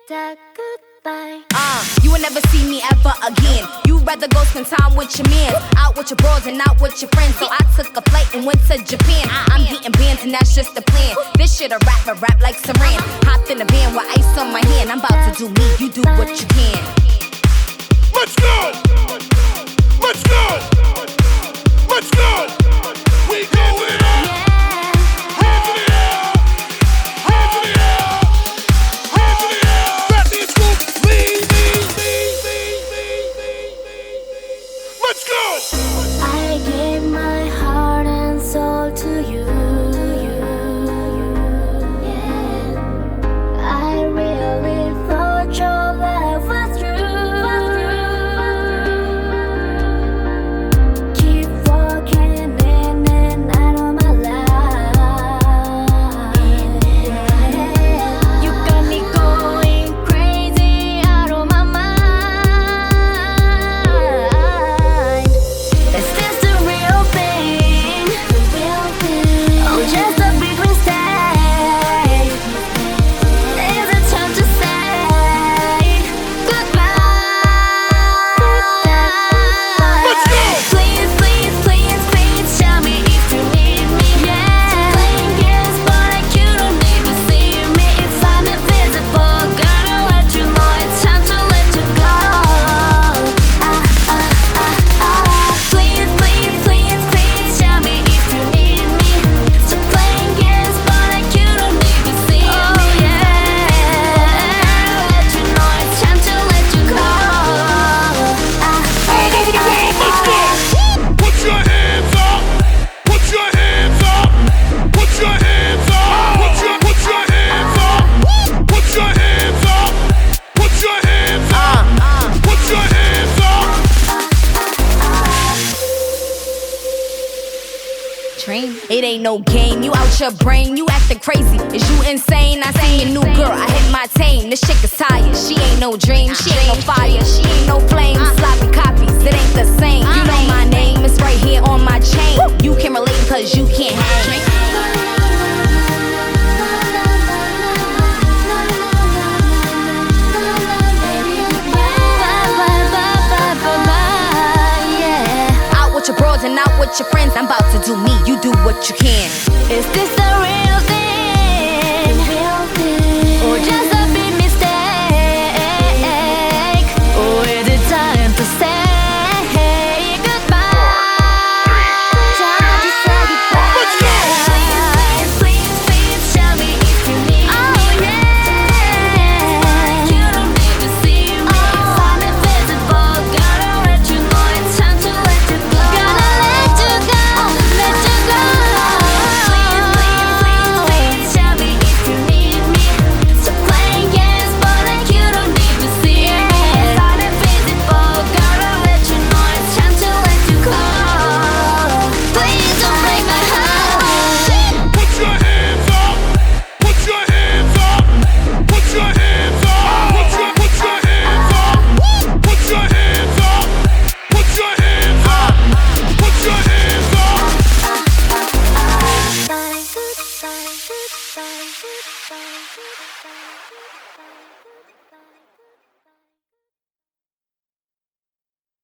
that goodbye. You will never see me ever again. You rather go spend time with your man, out with your bros and out with your friends. So I took a flight and went to Japan. I'm getting bands and that's just the plan. This shit a rap like Saran. Hopped in the van with ice on my hand. I'm about to do me, you do what you can. Let's go! Let's go! Let's go! We going up! Hands in the air! Hands in the air! Hands in the air! Fatty and Scoop, lead! Let's go! I gave my heart and soul to you. I really thought your love was true. Keep walking in and out of my life. You got me going crazy out of my mind. Is this the real thing? Oh, just a big mistake. Is it time to say goodbye? Let's go! Please, please, please, please tell me if you need me. Playing games, but you don't even see me. If I'm invisible, gotta let you know it's time to let you go. Please, please, please, please tell me if you need me. Stop playing games, but you don't even see me. Let you know it's time to let you go. All over the world, let's go! Put your hands up! Put your hands up! Put your hands up! Put your hands up! Put your hands up! Put your hands up! Put your hands up! Dream. It ain't no game, you out your brain, you acting crazy. Is you insane? I seen your new girl, I hit my tame. This chick is tired, she ain't no dream, she ain't no fire, she ain't no flame. Sloppy copies, it ain't the same. You know my name, it's right here on my chain. You can relate cause you can't hang. Out with your bros and out with your friends. I'm about to do me, you do what you can. Is this the real thing?